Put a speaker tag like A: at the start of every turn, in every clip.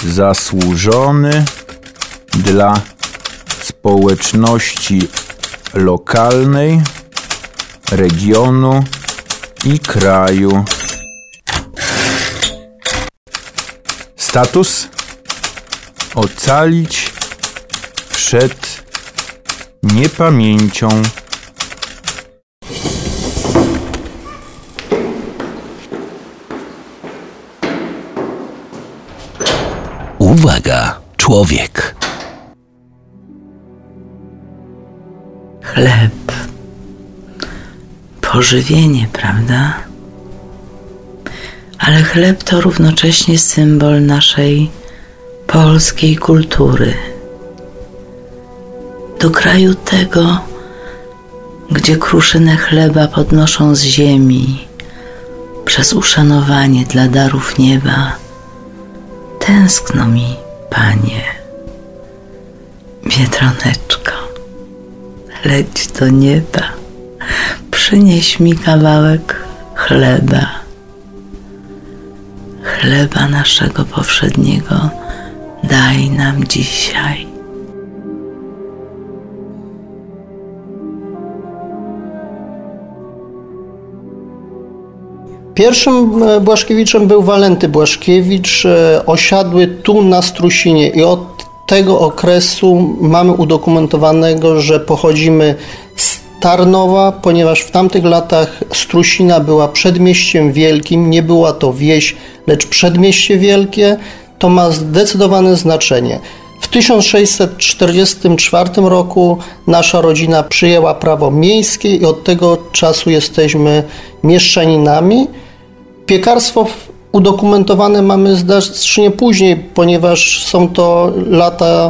A: zasłużony dla społeczności lokalnej, regionu i kraju. Status: ocalić przed niepamięcią.
B: Uwaga, człowiek.
C: Chleb. Pożywienie, prawda? Ale chleb to równocześnie symbol naszej polskiej kultury. Do kraju tego, gdzie kruszynę chleba podnoszą z ziemi przez uszanowanie dla darów nieba, tęskno mi, Panie. Biedroneczko, leć do nieba, przynieś mi kawałek chleba. Chleba naszego powszedniego daj nam dzisiaj.
D: Pierwszym Błaszkiewiczem był Walenty Błaszkiewicz, osiadły tu na Strusinie i od tego okresu mamy udokumentowanego, że pochodzimy z Tarnowa, ponieważ w tamtych latach Strusina była przedmieściem wielkim, nie była to wieś, lecz przedmieście wielkie, to ma zdecydowane znaczenie. W 1644 roku nasza rodzina przyjęła prawo miejskie i od tego czasu jesteśmy mieszczaninami. Piekarstwo udokumentowane mamy znacznie później, ponieważ są to lata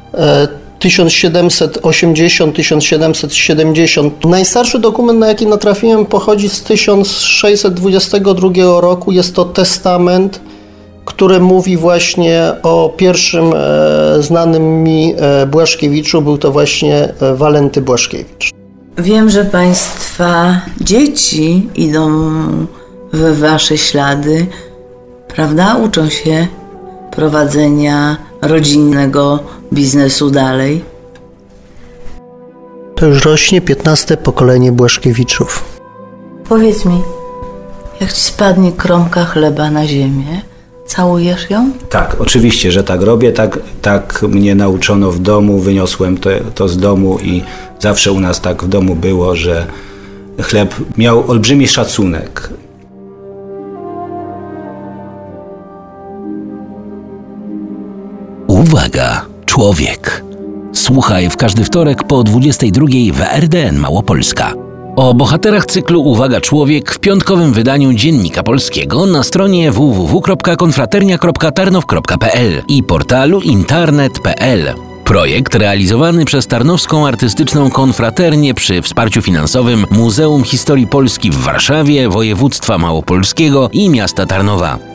D: 1780-1770. Najstarszy dokument, na jaki natrafiłem, pochodzi z 1622 roku. Jest to testament, który mówi właśnie o pierwszym znanym mi Błaszkiewiczu. Był to właśnie Walenty Błaszkiewicz.
C: Wiem, że Państwa dzieci idą w Wasze ślady, prawda? Uczą się prowadzenia rodzinnego biznesu dalej.
D: To już rośnie 15. pokolenie Błaszkiewiczów.
C: Powiedz mi, jak Ci spadnie kromka chleba na ziemię, całujesz ją?
E: Tak, oczywiście, że tak robię. Tak mnie nauczono w domu, wyniosłem to z domu i zawsze u nas tak w domu było, że chleb miał olbrzymi szacunek.
B: Uwaga, człowiek. Słuchaj w każdy wtorek po 22 w RDN Małopolska. O bohaterach cyklu Uwaga, człowiek w piątkowym wydaniu Dziennika Polskiego na stronie www.konfraternia.tarnow.pl i portalu internet.pl. Projekt realizowany przez Tarnowską Artystyczną Konfraternię przy wsparciu finansowym Muzeum Historii Polski w Warszawie, Województwa Małopolskiego i miasta Tarnowa.